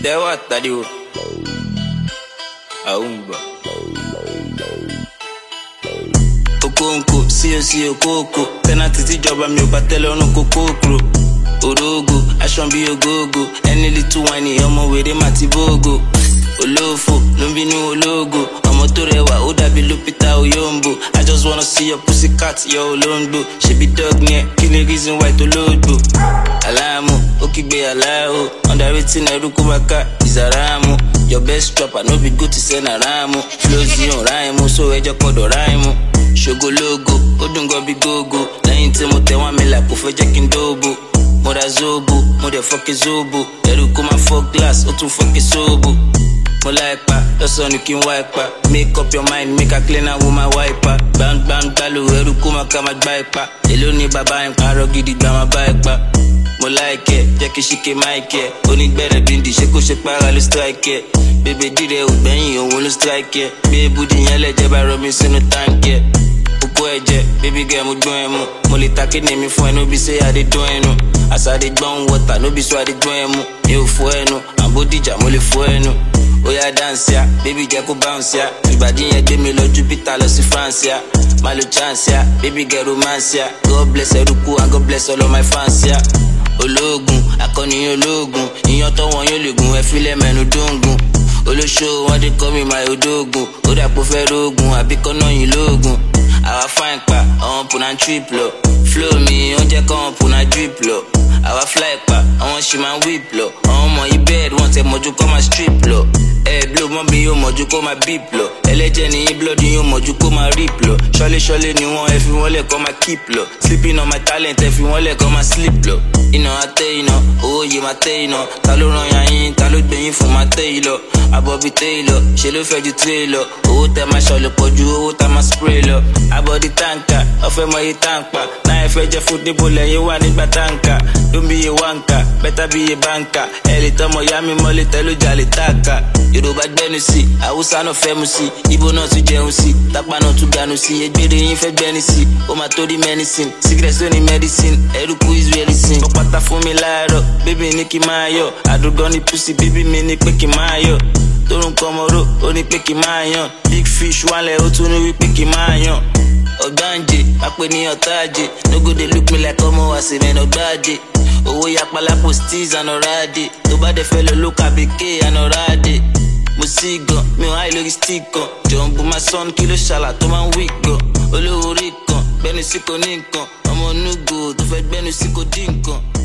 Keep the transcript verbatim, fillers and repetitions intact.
Dewa Tadio Aumba Okonko, see you see you koko. Penalty ti job mi o ba tele onu kokokro. Orogo, aṣọ bi ogogo. Any little whiny ọmọ wèrè ma ti bogo. Olofo, no be nu ologo. Ọmọ tó rẹwà ó dàbí Lupita Oyombo. I just wanna see your pussycat, your olóńgbò. She be dog near, kill the reason why to loadbo. Alamu, okigbe alao. Underrating eruku baka, Izaramu. Your best trapper, no be good to send a ramu. Flows on rhyme, so ejo kodo rhyme. Shogologo, odungo bi gogo. Lẹ́yìn tí mo tẹ wọ́n mi like kò fẹ́ jẹ́ kí n dóbo. Mo ra zobo, mo dẹ̀ fọ́kẹ́ zobo. Eruku ma fọ́ glass, ó tún fọ́kẹ́ sobo. Mo like pa, lọ́sàn ni kí n wipe. Make up your mind, make a clean and woman wiper. Bang bang gbalo, eruku ma ká ma gbá ipa. Èló ni bàbá yẹn parọ́ gidi gbà ma bá ipa. Mo like ẹ, jẹ́ kí ṣíkẹ́ máìkì ẹ. Onígbẹ̀rẹ̀ bíndì, ṣé kò ṣe para ló strike ẹ. Bébè dídẹ̀ ò gbẹ̀yìn, òun ló strike ẹ. Bí ebúdí yẹn lẹ́jẹ̀ bá rọ mi sínú táǹkì ẹ. Oko ẹ̀jẹ̀, baby girl mo dún ẹ mú. Mo lè ta kíni mi fún ẹ, no be say I dey dún ẹnu. As I dey gbọ́n water, no be so I dey dún ẹ mú. Mi ò fọ́ ẹnu, àbódìjà mo lè fọ́ ẹnu. Oya dance ya, baby girl go bounce ya. Ìbàdí yẹn gbé mi lọ Jupiter lọ sí France ya. Má lo chance ya, baby girl romance ya. God bless Eruku and God bless all of my fans ya. Ológun, akọni ológun. Ìyàn tó wọn yóò lè gun, ẹ fílẹ̀ mẹ́nu dóngun. Olóṣó wọn dé kọ́ mi máa odógun. Ó dàpọ̀ fẹ́ rógun, àbíkọ́ náà yìí lóògùn. Àwa fine pa, àwọn pùnà trip lọ. Flow mi, ó jẹ́ kọ́ wọn pùnà drip lọ. Àwa fly pa, àwọn ṣì máa whip lọ. Àwọn ọmọ yìí bed, wọ́n tẹ mọ̀jú kọ́ máa strip lọ. Ẹ blow mọ́ mi yóò mọ̀jú kó máa beep lọ. Ẹlẹ́jẹ̀ ní yín blood yóò mọ̀jú kó máa rip lọ. Ṣọ́lé ṣọ́lé ni wọ́n ẹ fi wọ́n lẹ̀ kọ́ máa keep lọ. Sleeping on my talent ẹ fi wọ́n lẹ̀ kọ́ máa sleep lọ. Iná atẹ́ iná, owó yìí máa tẹ́ iná. Ta ló ràn yàn yín, ta ló gbẹ̀yìn fún máa tẹ́ yìí lọ. Àbọ̀bí tẹ́ yìí lọ, ṣe ló fẹ́ ju tẹ́ yìí lọ. Owó tẹ máa ṣọlẹ̀ pọ̀ ju owó tá máa spray lọ. Àbọ̀dí táǹkà, ọ̀fẹ́ mọ iye táǹpà. Náà ẹ fẹ́ jẹ́ fún níbo lẹ́yìn wà nígbà táǹkà. Don't be a wanka, better be a banker. Ẹ lè tọmọ ya mi mọ́lẹ̀ tẹ́lú jalè táàkà. Yorùbá gbẹ́nu sí, Haúsá náà fẹ́ mu sí. Ìbò náà tún jẹun sí, tápá náà tún ganu sí. Egbére yín fẹ́ gbẹ́ni sí, ó máa tó di medicine. Secret ló ní medicine, Eruku is really sin. Ọ̀pátá fún mi láàárọ̀, bébí ní kí n máa yọ̀. Àdúgbò ní pussy, bébí mi ní pé kí n máa yọ̀. Torun kọmọró, ó ní pé kí n máa yàn. Big fish wálẹ̀, ó tún ní wípé kí n máa yàn. Ọ̀gbáǹjẹ, apẹ ní ọ̀táàjẹ. No go dey look me like ọmọ àṣìmẹ́nà ọ̀gbáàjẹ. Owó yapala posties and ọ̀rádẹ. Tó bá dẹ̀ fẹ́ lọ ló kàbíké and ọ̀rádẹ. Mo sí gan, mi ò háì lórí stick kan. Jọ̀ǹbù máa sọ́n kí ló ṣàlà tó máa ń wí gan. Olówó orí kan, gbẹ́nu sí kò ní nǹkan. Ọmọ onúgo tó fẹ́ gbẹ́nu sí kò dín nǹkan.